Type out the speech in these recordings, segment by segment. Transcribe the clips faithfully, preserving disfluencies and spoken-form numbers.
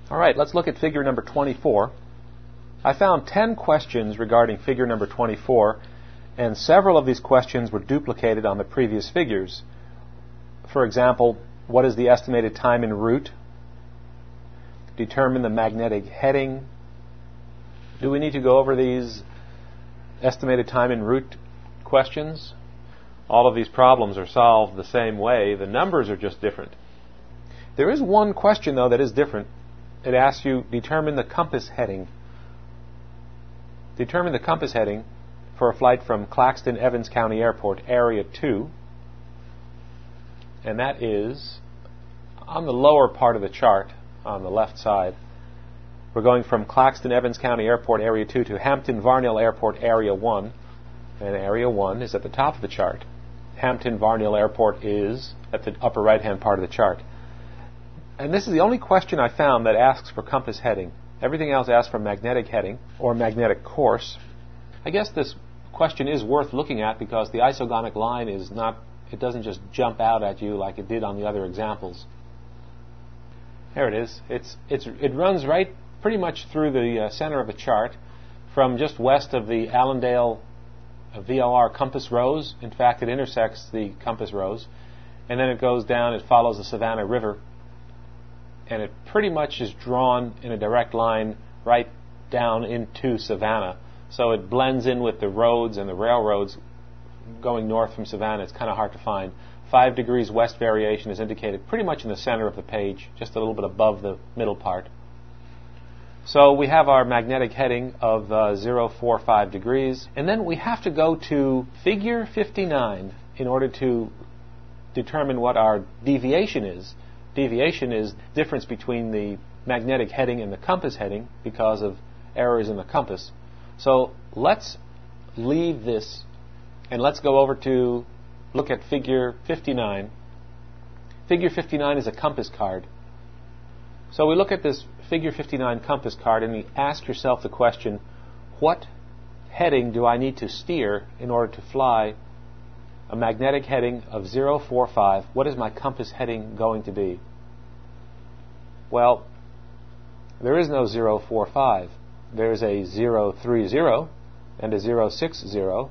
All right, let's look at figure number twenty-four. I found ten questions regarding figure number twenty-four, and several of these questions were duplicated on the previous figures. For example, what is the estimated time en route? Determine the magnetic heading. Do we need to go over these estimated time en route questions? All of these problems are solved the same way. The numbers are just different. There is one question, though, that is different. It asks you, determine the compass heading. Determine the compass heading for a flight from Claxton Evans County Airport, Area two. And that is on the lower part of the chart, on the left side. We're going from Claxton Evans County Airport, Area two, to Hampton Varnell Airport, Area one. And Area one is at the top of the chart. Hampton Varnell Airport is at the upper right-hand part of the chart. And this is the only question I found that asks for compass heading. Everything else asks for magnetic heading or magnetic course. I guess this question is worth looking at because the isogonic line is not, it doesn't just jump out at you like it did on the other examples. There it is. It's, it's, it runs right pretty much through the uh, center of the chart from just west of the Allendale uh, V O R compass rose. In fact, it intersects the compass rose. And then it goes down, it follows the Savannah River. And it pretty much is drawn in a direct line right down into Savannah. So it blends in with the roads and the railroads going north from Savannah. It's kind of hard to find. Five degrees west variation is indicated pretty much in the center of the page, just a little bit above the middle part. So we have our magnetic heading of uh, zero four five degrees. And then we have to go to figure fifty-nine in order to determine what our deviation is. Deviation is difference between the magnetic heading and the compass heading because of errors in the compass. So let's leave this and let's go over to look at figure fifty-nine. Figure fifty-nine is a compass card. So we look at this figure fifty-nine compass card and you ask yourself the question, what heading do I need to steer in order to fly a magnetic heading of zero four five? What is my compass heading going to be? Well, there is no zero four five. There's a zero three zero and a zero six zero.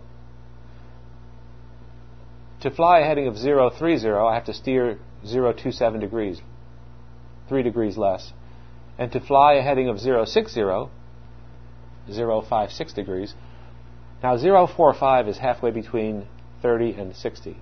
To fly a heading of zero three zero, I have to steer zero two seven degrees, three degrees less. And to fly a heading of zero six zero, zero five six degrees. Now zero four five is halfway between thirty and sixty.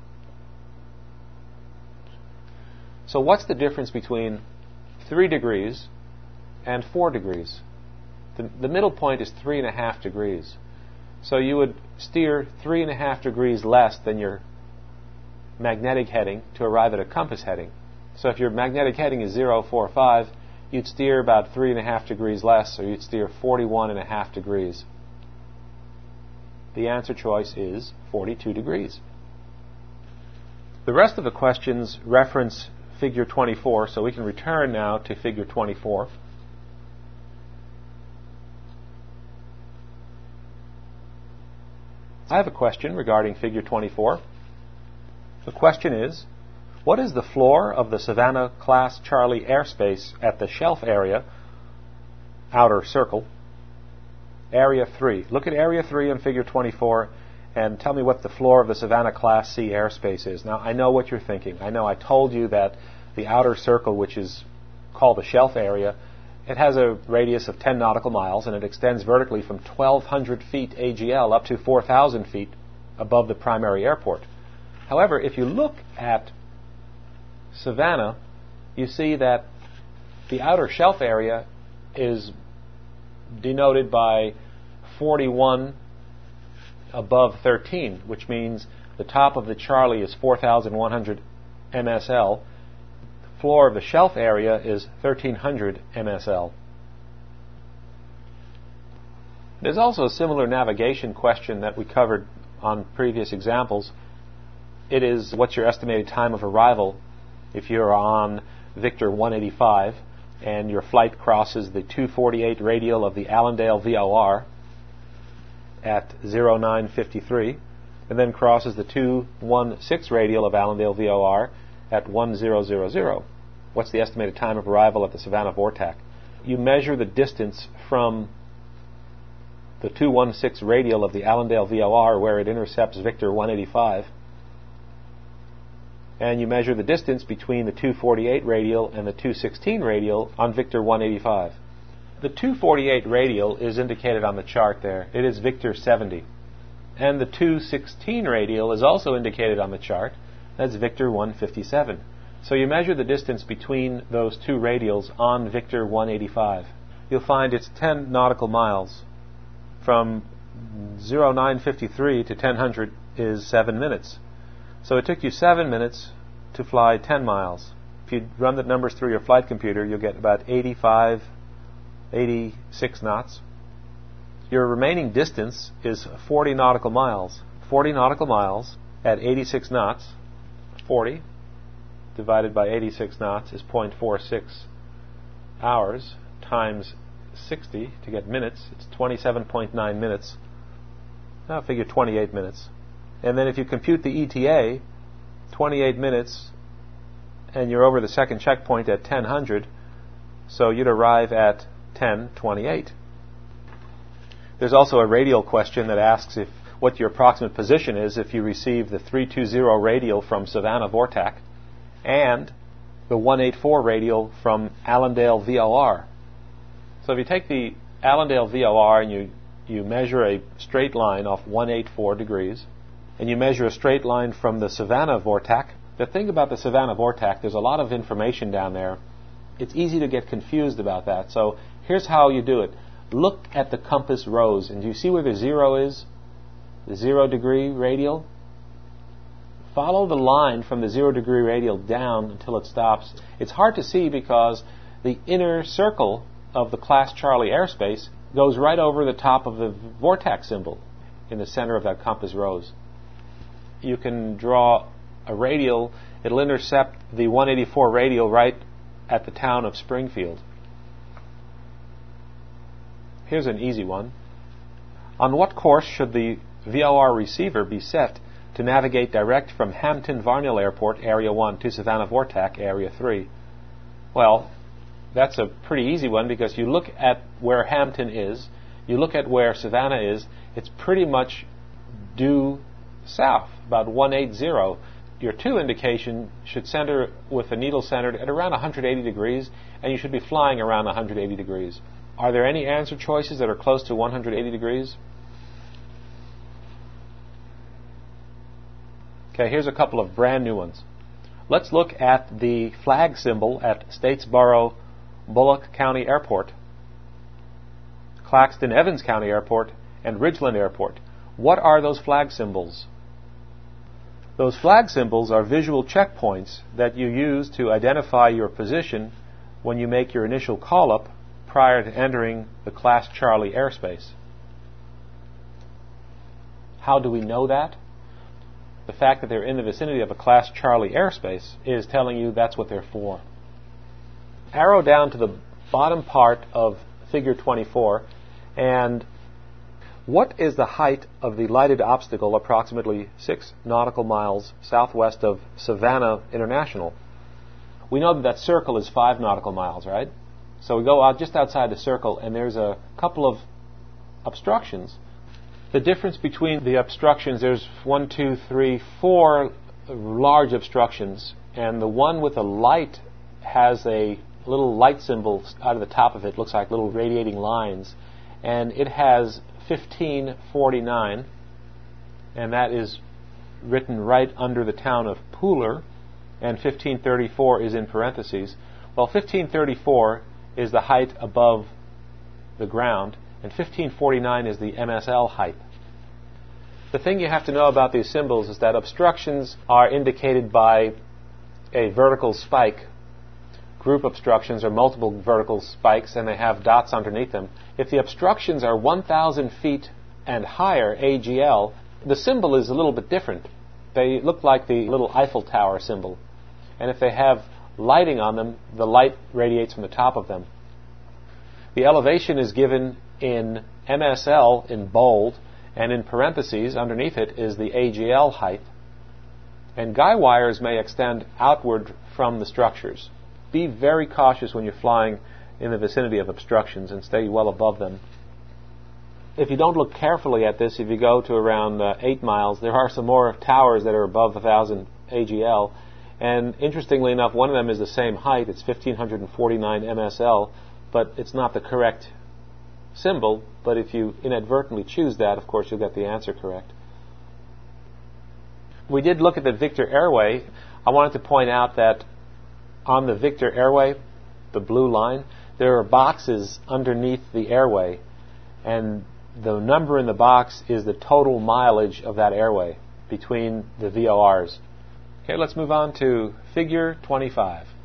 So what's the difference between three degrees and four degrees? The, the middle point is three and a half degrees. So you would steer three and a half degrees less than your magnetic heading to arrive at a compass heading. So if your magnetic heading is zero four five, you'd steer about three and a half degrees less, or you'd steer forty-one and a half degrees. The answer choice is forty-two degrees. The rest of the questions reference figure twenty-four, so we can return now to figure twenty-four. I have a question regarding figure twenty-four. The question is, what is the floor of the Savannah Class Charlie airspace at the shelf area, outer circle, Area three? Look at Area three in figure twenty-four and tell me what the floor of the Savannah Class C airspace is. Now, I know what you're thinking. I know I told you that the outer circle, which is called the shelf area, it has a radius of ten nautical miles, and it extends vertically from twelve hundred feet A G L up to four thousand feet above the primary airport. However, if you look at Savannah, you see that the outer shelf area is denoted by forty-one above thirteen, which means the top of the Charlie is four thousand one hundred M S L. The floor of the shelf area is thirteen hundred M S L. There's also a similar navigation question that we covered on previous examples. It is, what's your estimated time of arrival if you're on Victor one eighty-five and your flight crosses the two forty-eight radial of the Allendale V O R at zero nine fifty-three, and then crosses the two sixteen radial of Allendale V O R at one thousand. what's the estimated time of arrival at the Savannah Vortac. You measure the distance from the two sixteen radial of the Allendale V O R, where it intercepts Victor one eighty-five, and you measure the distance between the two forty-eight radial and the two sixteen radial on Victor one eighty-five. The two forty-eight radial is indicated on the chart there. It is Victor seventy. And the two sixteen radial is also indicated on the chart. That's Victor one fifty-seven. So you measure the distance between those two radials on Victor one eighty-five. You'll find it's ten nautical miles. From oh nine fifty-three to ten hundred is seven minutes. So it took you seven minutes to fly ten miles. If you run the numbers through your flight computer, you'll get about eighty-five, eighty-six knots. Your remaining distance is forty nautical miles. forty nautical miles at eighty-six knots, forty divided by eighty-six knots is zero point four six hours times sixty to get minutes. It's twenty-seven point nine minutes. I'll figure twenty-eight minutes. And then if you compute the E T A, twenty-eight minutes, and you're over the second checkpoint at ten hundred, so you'd arrive at ten twenty-eight. There's also a radial question that asks if what your approximate position is if you receive the three two zero radial from Savannah Vortac and the one eighty-four radial from Allendale V O R. So if you take the Allendale V O R and you, you measure a straight line off one eighty-four degrees, and you measure a straight line from the Savannah Vortac, the thing about the Savannah Vortac, there's a lot of information down there. It's easy to get confused about that. So here's how you do it. Look at the compass rose, and do you see where the zero is? The zero degree radial? Follow the line from the zero degree radial down until it stops. It's hard to see because the inner circle of the Class Charlie airspace goes right over the top of the Vortac symbol in the center of that compass rose. You can draw a radial. It'll intercept the one eighty-four radial right at the town of Springfield. Here's an easy one. On what course should the V O R receiver be set to navigate direct from Hampton-Varnell Airport, Area one, to Savannah Vortac, Area three? Well, that's a pretty easy one because you look at where Hampton is, you look at where Savannah is, it's pretty much due south, about one eighty. Your two indication should center with the needle centered at around one hundred eighty degrees, and you should be flying around one hundred eighty degrees. Are there any answer choices that are close to one hundred eighty degrees? Okay, here's a couple of brand new ones. Let's look at the flag symbol at Statesboro Bullock County Airport, Claxton Evans County Airport, and Ridgeland Airport. What are those flag symbols? Those flag symbols are visual checkpoints that you use to identify your position when you make your initial call-up prior to entering the Class Charlie airspace. How do we know that? The fact that they're in the vicinity of a Class Charlie airspace is telling you that's what they're for. Arrow down to the bottom part of figure twenty-four, and what is the height of the lighted obstacle approximately six nautical miles southwest of Savannah International? We know that that circle is five nautical miles, right? So we go out just outside the circle, and there's a couple of obstructions. The difference between the obstructions, there's one, two, three, four large obstructions, and the one with a light has a little light symbol out of the top of it. Looks like little radiating lines, and it has fifteen forty-nine, and that is written right under the town of Pooler, and fifteen thirty-four is in parentheses. Well, fifteen thirty-four is the height above the ground, and fifteen forty-nine is the M S L height. The thing you have to know about these symbols is that obstructions are indicated by a vertical spike. Group obstructions are multiple vertical spikes, and they have dots underneath them. If the obstructions are one thousand feet and higher, A G L, the symbol is a little bit different. They look like the little Eiffel Tower symbol. And if they have lighting on them, the light radiates from the top of them. The elevation is given in M S L in bold, and in parentheses underneath it is the A G L height. And guy wires may extend outward from the structures. be very cautious when you're flying in the vicinity of obstructions and stay well above them. If you don't look carefully at this, if you go to around uh, eight miles, there are some more towers that are above one thousand A G L. And interestingly enough, one of them is the same height. It's fifteen forty-nine M S L, but it's not the correct symbol. But if you inadvertently choose that, of course, you'll get the answer correct. We did look at the Victor Airway. I wanted to point out that on the Victor Airway, the blue line, there are boxes underneath the airway, and the number in the box is the total mileage of that airway between the V O Rs. Okay, let's move on to figure twenty-five.